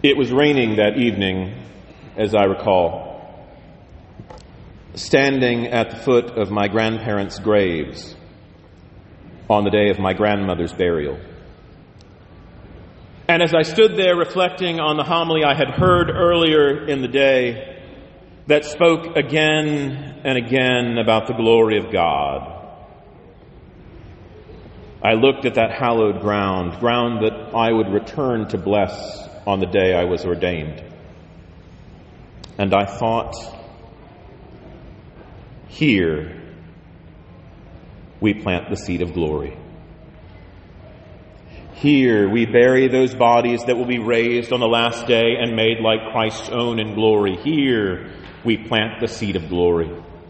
It was raining that evening, as I recall, standing at the foot of my grandparents' graves on the day of my grandmother's burial. And as I stood there reflecting on the homily I had heard earlier in the day that spoke again and again about the glory of God, I looked at that hallowed ground that I would return to bless on the day I was ordained. And I thought, here we plant the seed of glory. Here we bury those bodies that will be raised on the last day and made like Christ's own in glory. Here we plant the seed of glory.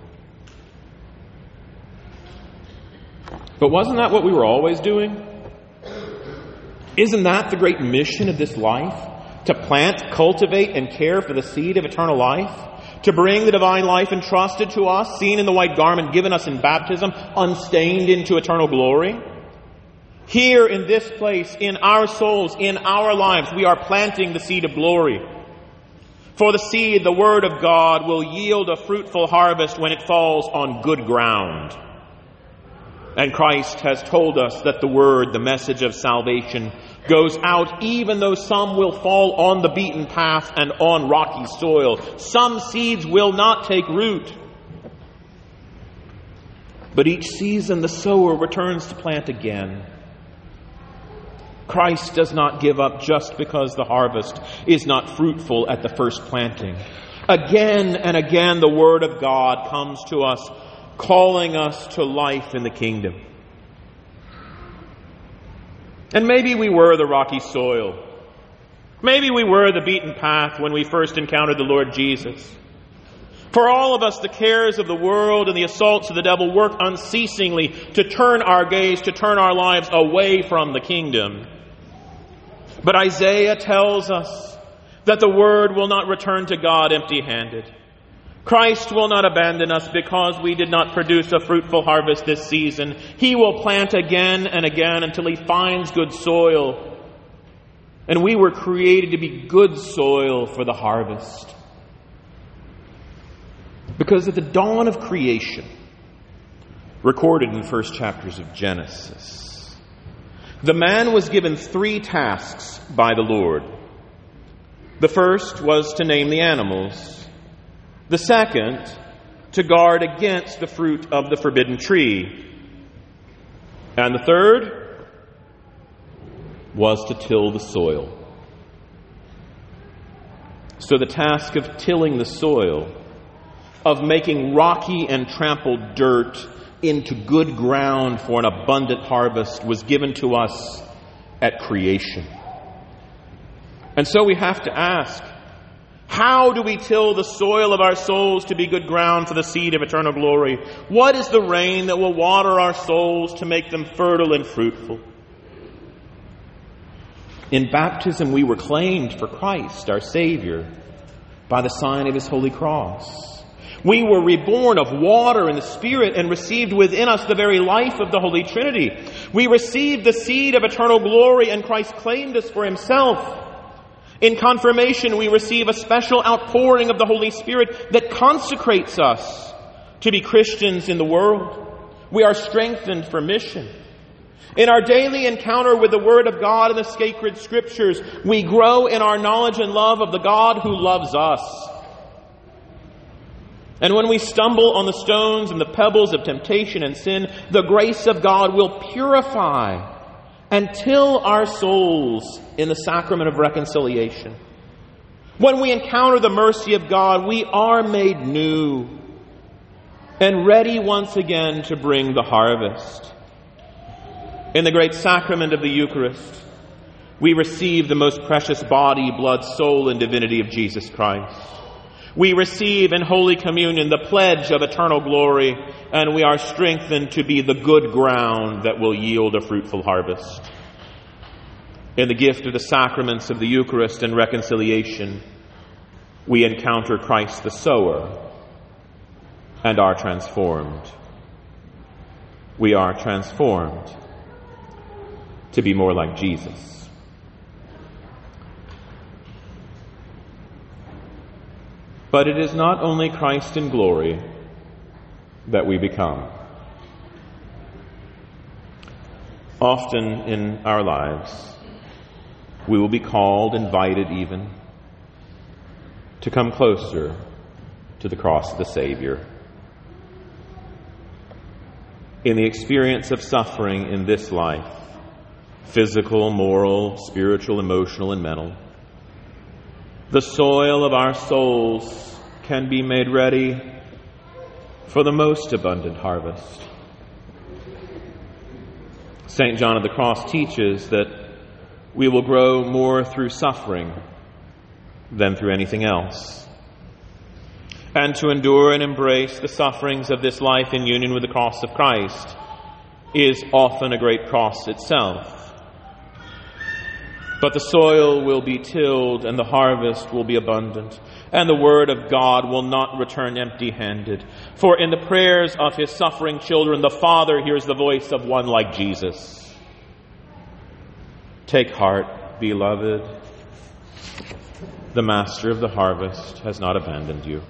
But wasn't that what we were always doing? Isn't that the great mission of this life? To plant, cultivate, and care for the seed of eternal life? To bring the divine life entrusted to us, seen in the white garment given us in baptism, unstained into eternal glory? Here in this place, in our souls, in our lives, we are planting the seed of glory. For the seed, the Word of God, will yield a fruitful harvest when it falls on good ground. And Christ has told us that the Word, the message of salvation, goes out even though some will fall on the beaten path and on rocky soil. Some seeds will not take root. But each season the sower returns to plant again. Christ does not give up just because the harvest is not fruitful at the first planting. Again and again the Word of God comes to us, calling us to life in the kingdom. And maybe we were the rocky soil. Maybe we were the beaten path when we first encountered the Lord Jesus. For all of us, the cares of the world and the assaults of the devil work unceasingly to turn our gaze, to turn our lives away from the kingdom. But Isaiah tells us that the Word will not return to God empty-handed. Christ will not abandon us because we did not produce a fruitful harvest this season. He will plant again and again until He finds good soil. And we were created to be good soil for the harvest. Because at the dawn of creation, recorded in the first chapters of Genesis, the man was given 3 tasks by the Lord. The first was to name the animals. The second, to guard against the fruit of the forbidden tree. And the third was to till the soil. So the task of tilling the soil, of making rocky and trampled dirt into good ground for an abundant harvest, was given to us at creation. And so we have to ask, how do we till the soil of our souls to be good ground for the seed of eternal glory? What is the rain that will water our souls to make them fertile and fruitful? In baptism, we were claimed for Christ, our Savior, by the sign of His holy cross. We were reborn of water and the Spirit and received within us the very life of the Holy Trinity. We received the seed of eternal glory, and Christ claimed us for Himself. In confirmation, we receive a special outpouring of the Holy Spirit that consecrates us to be Christians in the world. We are strengthened for mission. In our daily encounter with the Word of God and the sacred Scriptures, we grow in our knowledge and love of the God who loves us. And when we stumble on the stones and the pebbles of temptation and sin, the grace of God will purify and till our souls in the sacrament of reconciliation. When we encounter the mercy of God, we are made new and ready once again to bring the harvest. In the great sacrament of the Eucharist, we receive the most precious body, blood, soul, and divinity of Jesus Christ. We receive in Holy Communion the pledge of eternal glory, and we are strengthened to be the good ground that will yield a fruitful harvest. In the gift of the sacraments of the Eucharist and reconciliation, we encounter Christ the sower and are transformed. We are transformed to be more like Jesus. But it is not only Christ in glory that we become. Often in our lives, we will be called, invited even, to come closer to the cross of the Savior. In the experience of suffering in this life, physical, moral, spiritual, emotional, and mental, the soil of our souls can be made ready for the most abundant harvest. St. John of the Cross teaches that we will grow more through suffering than through anything else. And to endure and embrace the sufferings of this life in union with the cross of Christ is often a great cross itself. But the soil will be tilled and the harvest will be abundant, and the word of God will not return empty-handed. For in the prayers of his suffering children, the Father hears the voice of one like Jesus. Take heart, beloved. The Master of the harvest has not abandoned you.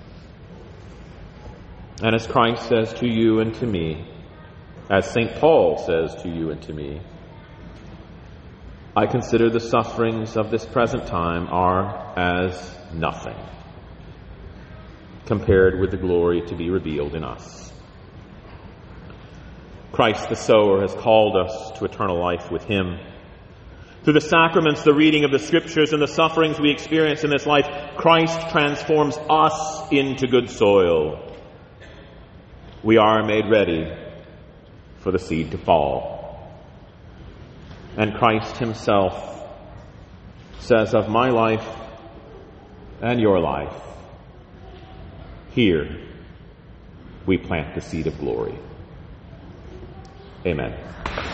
And as Christ says to you and to me, as St. Paul says to you and to me, I consider the sufferings of this present time are as nothing compared with the glory to be revealed in us. Christ the sower has called us to eternal life with him. Through the sacraments, the reading of the Scriptures, and the sufferings we experience in this life, Christ transforms us into good soil. We are made ready for the seed to fall. And Christ himself says of my life and your life, here we plant the seed of glory. Amen.